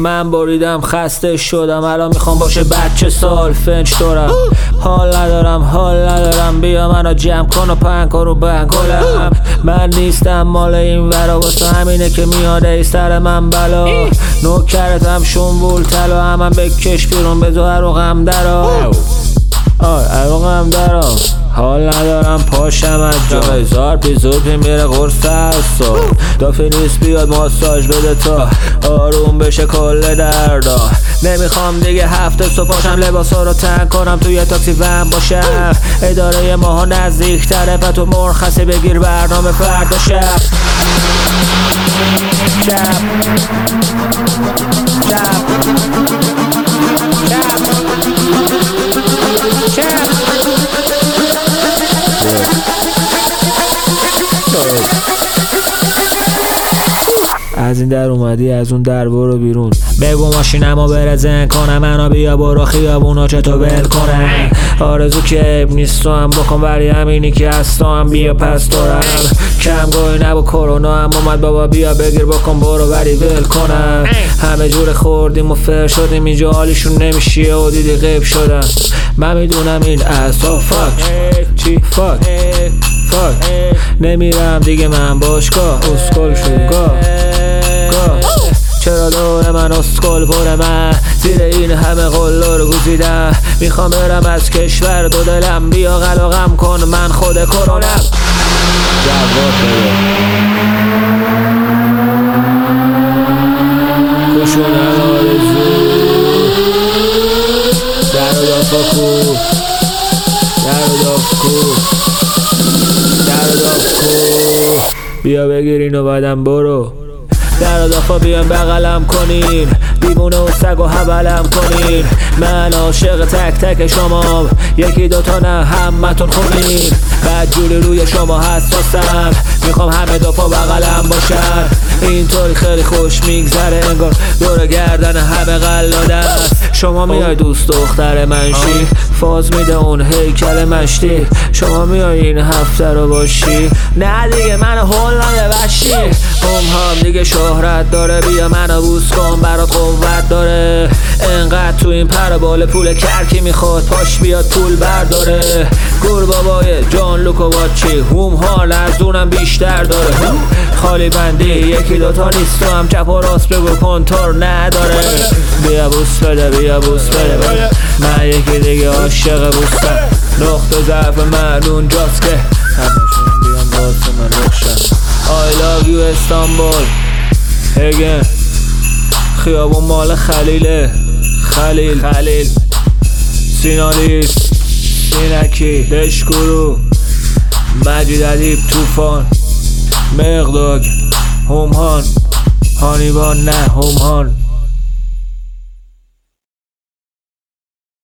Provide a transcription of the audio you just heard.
من بریدم خسته شدم الان میخوام باشه بچه سال فنج دارم حال ندارم بیا منو جمع کن و پنکا رو بنگلم من نیستم مال این ورا واسه همینه که میاده ای سر من بلا نوکرتم شنبول طلا همم بکش بیرون بذار عروقم درا عروقم درا حال ندارم پاشم از جا هزار پیزوپی میره قرص هستا دافی نیست بیاد ماساژ بده تا آروم بشه کل دردا نمیخوام دیگه هفته صبح پاشم لباسا رو تنگ کنم توی تاکسی ون باشم اداره ماها نزدیک تره پس تو مرخصی بگیر برنامه فردا شب از این در اومدی از اون در برو بیرون بگو ماشینمو برزن کنم منو بیا برو خیابونا چطور ول کنم آرزو که عیب نیست تو هم بکن ولی همینی که هست تو هم بیا پس دارم کم گوی نبو کرونا هم اومد بابا بیا بگیر بکن برو ولی ول کنم همه جور خوردیم و فر شدیم اینجا حالیشون نمیشیه و دیدی غیب شدن من میدونم این اصلا فاک نمیرم دیگه من باشگاه اسکل شدیم چرا دور من اسکل پر من زیر این همه قلو رو گزیدم میخوام برم از کشور دو دلم بیا قلقم کن من خود کرونم جواب بده کشونم آرزو در و دافاکو بیا بگیر اینو بعدم برو در دافا بیان بغلم کنین دیوونه و سگ و حبلم کنین من عاشق تک تک شما یکی دوتا نه همتون خونین بدجوری روی شما حساسم میخوام همه دافا بغلم باشن اینطوری خیلی خوش میگذره انگار دور گردن همه قلاده است شما میای دوست دختر منشی فاز میده اون هیکل مشتی شما میای این هفته رو باشی نه دیگه من هول نده وشی هم دیگه شهرت داره بیا منو بوس کن برات قوت داره انقدر تو این پر بال پول کرکی میخواد پاش بیاد پول برداره گور بابای جان لوکو باچی حال از اونم بیشتر داره خالی بندی یکی دوتا نیست تو هم چپ و راست بگو کنتور نداره بیا بوس بده من یکی دیگه عاشق بوستم نقطه ضعف من اونجاست که همشون بیان واسه من روشن I love you استانبول again خیابون مال خلیل سینالیس سینکی دشکورو مجید ادیب توفان مقداگ همهان هانیبان نه همهان